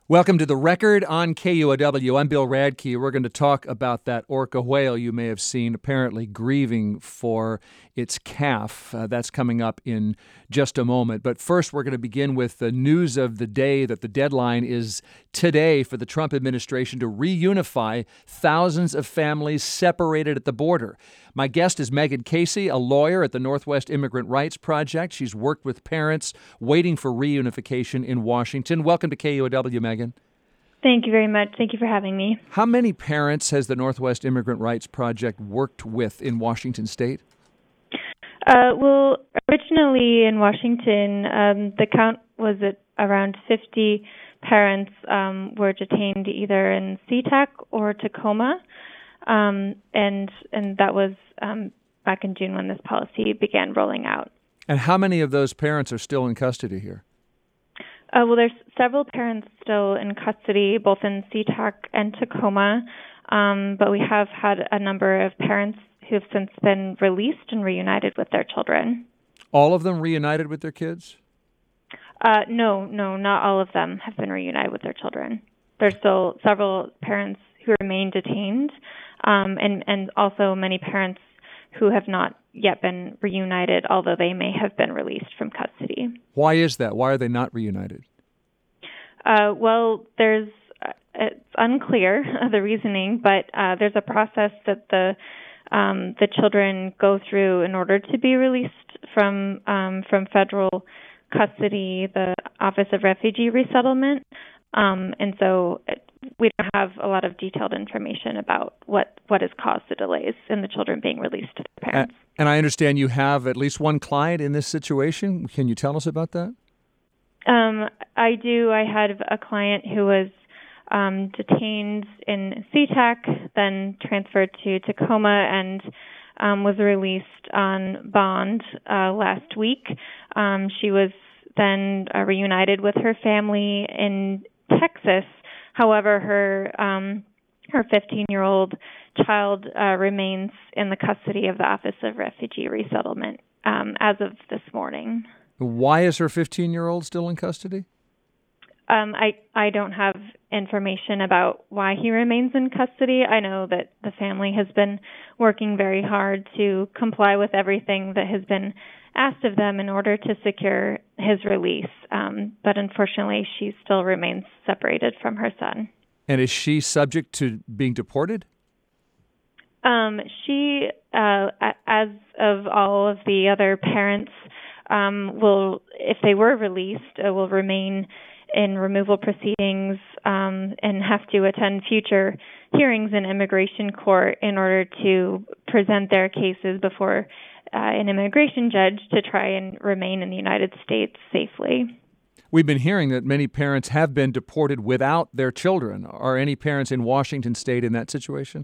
Welcome to The Record on KUOW. I'm Bill Radke. We're going to talk about that orca whale you may have seen apparently grieving for its calf. That's coming up in just a moment. But first, we're going to begin with the news of the day that the deadline is today for the Trump administration to reunify thousands of families separated at the border. My guest is Megan Casey, a lawyer at the Northwest Immigrant Rights Project. She's worked with parents waiting for reunification in Washington. Welcome to KUOW, Megan. Thank you very much. Thank you for having me. How many parents has the Northwest Immigrant Rights Project worked with in Washington State? Well, originally in Washington, the count was at around 50 parents were detained either in SeaTac or Tacoma, and that was back in June when this policy began rolling out. And how many of those parents are still in custody here? Well, there's several parents still in custody, both in SeaTac and Tacoma, but we have had a number of parents who have since been released and reunited with their children. All of them reunited with their kids? No, not all of them have been reunited with their children. There's still several parents who remain detained, and also many parents who have not yet been reunited, although they may have been released from custody. Why is that? Why are they not reunited? Well, it's unclear, the reasoning, but there's a process that the children go through in order to be released from federal custody, the Office of Refugee Resettlement, and so we don't have a lot of detailed information about what has caused the delays in the children being released to their parents. And I understand you have at least one client in this situation. Can you tell us about that? I do. I had a client who was detained in SeaTac, then transferred to Tacoma, and was released on bond last week. She was then reunited with her family in Texas. However, her 15-year-old child remains in the custody of the Office of Refugee Resettlement as of this morning. Why is her 15-year-old still in custody? I don't have information about why he remains in custody. I know that the family has been working very hard to comply with everything that has been asked of them in order to secure his release. But unfortunately, she still remains separated from her son. And is she subject to being deported? She, as of all of the other parents, will, if they were released, will remain in removal proceedings and have to attend future hearings in immigration court in order to present their cases before an immigration judge to try and remain in the United States safely. We've been hearing that many parents have been deported without their children. Are any parents in Washington State in that situation?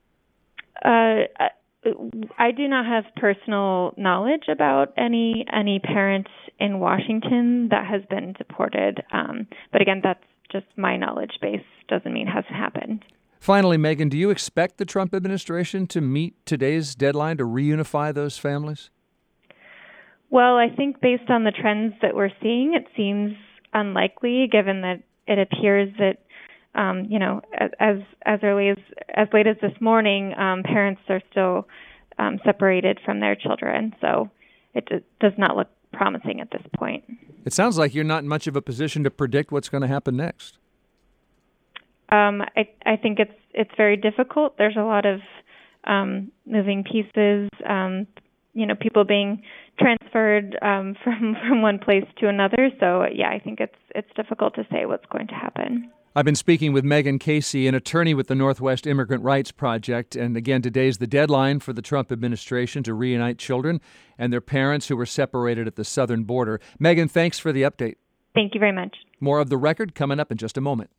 I do not have personal knowledge about any parents in Washington that has been deported. But again, that's just my knowledge base. Doesn't mean it hasn't happened. Finally, Megan, do you expect the Trump administration to meet today's deadline to reunify those families? Well, I think based on the trends that we're seeing, it seems unlikely, given that it appears that as late as this morning, parents are still separated from their children. So it does not look promising at this point. It sounds like you're not in much of a position to predict what's going to happen next. I think it's very difficult. There's a lot of moving pieces. People being transferred from one place to another. So yeah, I think it's difficult to say what's going to happen. I've been speaking with Megan Casey, an attorney with the Northwest Immigrant Rights Project. And again, today's the deadline for the Trump administration to reunite children and their parents who were separated at the southern border. Megan, thanks for the update. Thank you very much. More of The Record coming up in just a moment.